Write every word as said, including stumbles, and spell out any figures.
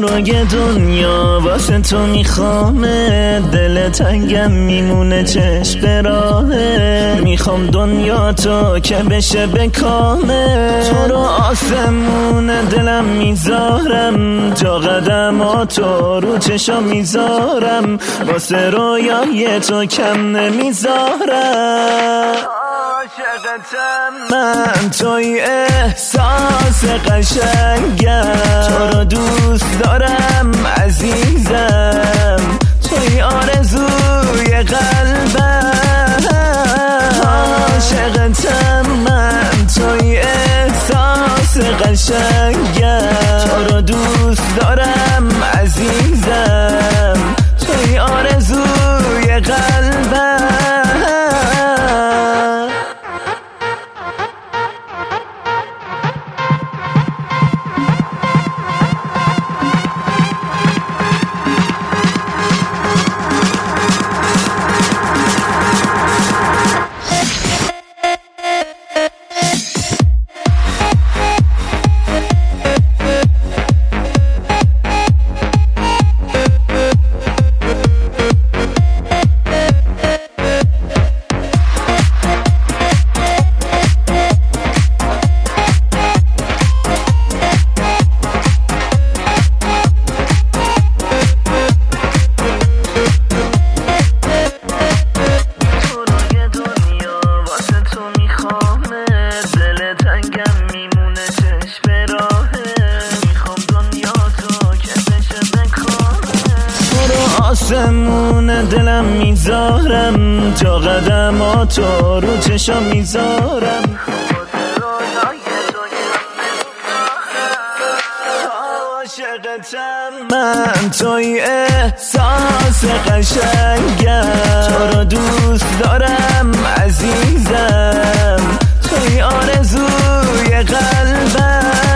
روی دنیا واسه تو میخوامه، دل تنگم میمونه چشم راهه، میخوام دنیا تو که بشه به کامه، تو رو آسمون دلم میذارم، جا قدماتو رو چشم میذارم، واسه رویای تو کم نمیذارم. عاشقتم من، توی احساس قشنگم، تو رو دوست دارم عزیزم، توی آرزوی قلبم. عاشقتم من، توی احساس قشنگم، تو رو دوست دارم عزیزم، توی آرزوی قلبم. آسمون دلم میذارم، جا قدماتو رو چشم میذارم، عاشقتم من، توی احساس قشنگم، تو رو دوست دارم عزیزم، توی آرزوی قلبم.